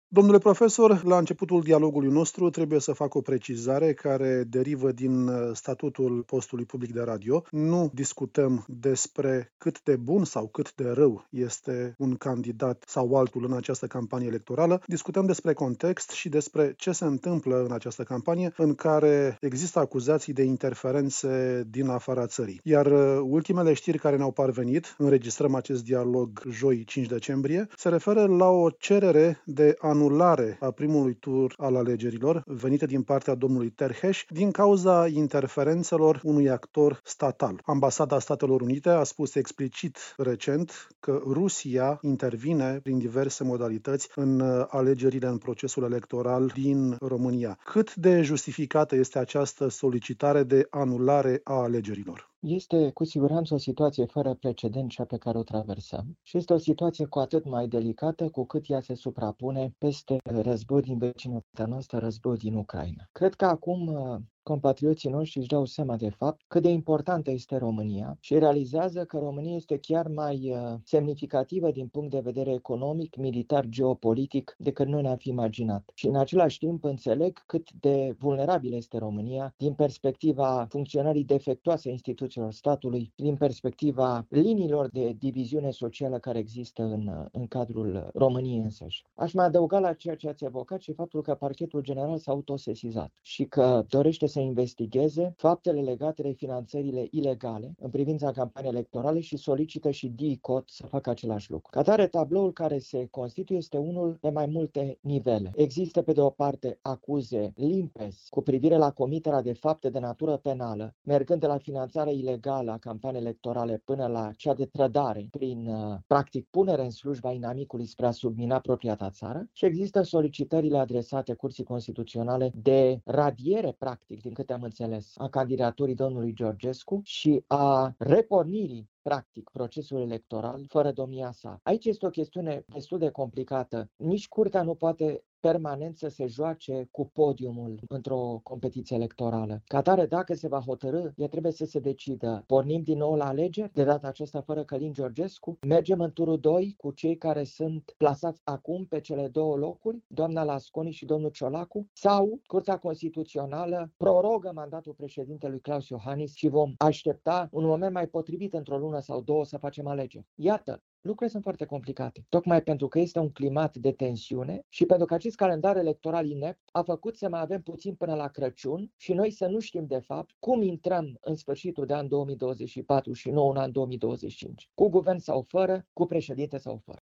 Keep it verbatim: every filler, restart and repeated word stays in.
Domnule profesor, la începutul dialogului nostru trebuie să fac o precizare care derivă din statutul postului public de radio. Nu discutăm despre cât de bun sau cât de rău este un candidat sau altul în această campanie electorală. Discutăm despre context și despre ce se întâmplă în această campanie în care există acuzații de interferențe din afara țării. Iar ultimele știri care ne-au parvenit, înregistrăm acest dialog joi cinci decembrie, se referă la o cerere de anulare a primului tur al alegerilor venite din partea domnului Terheș din cauza interferențelor unui actor statal. Ambasada Statelor Unite a spus explicit recent că Rusia intervine prin diverse modalități în alegerile în procesul electoral din România. Cât de justificată este această solicitare de anulare a alegerilor? Este cu siguranță o situație fără precedent cea pe care o traversăm și este o situație cu atât mai delicată cu cât ea se suprapune peste războiul din vecinătatea noastră, războiul din Ucraina. Cred că acum compatrioții noștri își dau seama de fapt cât de importantă este România și realizează că România este chiar mai semnificativă din punct de vedere economic, militar, geopolitic decât noi ne-am fi imaginat. Și în același timp înțeleg cât de vulnerabilă este România din perspectiva funcționării defectuoase a instituțiilor statului, din perspectiva liniilor de diviziune socială care există în, în cadrul României însăși. Aș mai adăuga la ceea ce ați evocat și faptul că Parchetul General s-a autosesizat și că dorește să investigheze faptele legate de finanțările ilegale în privința campaniei electorale și solicită și D I C O T să facă același lucru. Ca atare, tabloul care se constituie este unul pe mai multe nivele. Există pe de o parte acuze limpezi cu privire la comiterea de fapte de natură penală, mergând de la finanțarea ilegală a campaniei electorale până la cea de trădare prin, practic, punere în slujba inamicului spre a submina propria ta țară și există solicitările adresate Curții Constituționale de radiere, practic, din câte am înțeles, a candidaturii domnului Georgescu și a repornirii practic procesul electoral fără domnia sa. Aici este o chestiune destul de complicată. Nici curtea nu poate permanent să se joace cu podiumul într-o competiție electorală. Ca atare, dacă se va hotărâ, ea trebuie să se decidă. Pornim din nou la alegeri, de data aceasta fără Călin Georgescu, mergem în turul doi cu cei care sunt plasați acum pe cele două locuri, doamna Lasconi și domnul Ciolacu, sau Curtea Constituțională prorogă mandatul președintelui Claus Iohannis și vom aștepta un moment mai potrivit într-o lună sau două să facem alegeri. Iată, lucrurile sunt foarte complicate, tocmai pentru că este un climat de tensiune și pentru că acest calendar electoral inept a făcut să mai avem puțin până la Crăciun și noi să nu știm de fapt cum intrăm în sfârșitul de an două mii douăzeci și patru și nou în an două mii douăzeci și cinci, cu guvern sau fără, cu președinte sau fără.